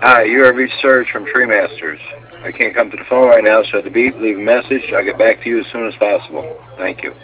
Hi, you have reached Surge from Tree Masters. I can't come to the phone right now, so at the beep, leave a message. I'll get back to you as soon as possible. Thank you.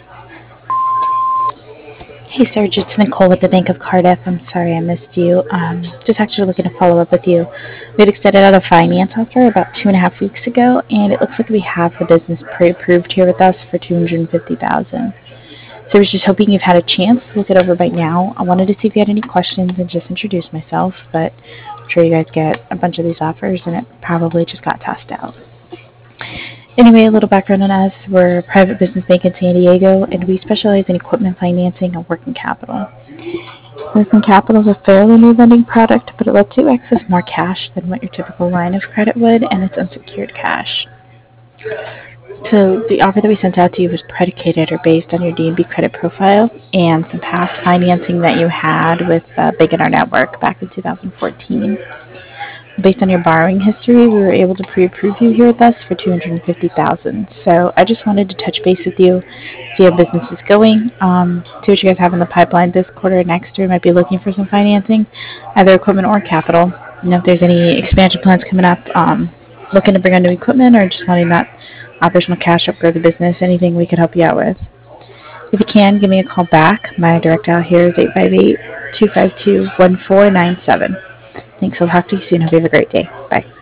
Hey Serge, it's Nicole with the Bank of Cardiff. I'm sorry I missed you. Just actually looking to follow up with you. We had extended out a finance offer about 2.5 weeks ago, and it looks like we have the business pre-approved here with us for 250,000. So I was just hoping you've had a chance to look it over by now. I wanted to see if you had any questions and just introduce myself, but I'm sure you guys get a bunch of these offers, and it probably just got tossed out. Anyway, a little background on us. We're a private business bank in San Diego, and we specialize in equipment financing and working capital. Working capital is a fairly new lending product, but it lets you access more cash than what your typical line of credit would, and it's unsecured cash. So the offer that we sent out to you was predicated or based on your D&B credit profile and some past financing that you had with Big in our network back in 2014. Based on your borrowing history, we were able to pre-approve you here with us for 250,000. So I just wanted to touch base with you, see how business is going, see what you guys have in the pipeline this quarter or next year. Might be looking for some financing, either equipment or capital. If there's any expansion plans coming up, looking to bring on new equipment, or just wanting that operational cash to upgrade the business, anything we could help you out with. If you can, give me a call back. My direct dial here is 858 252 1497. Thanks. I'll talk to you soon. Hope you have a great day. Bye.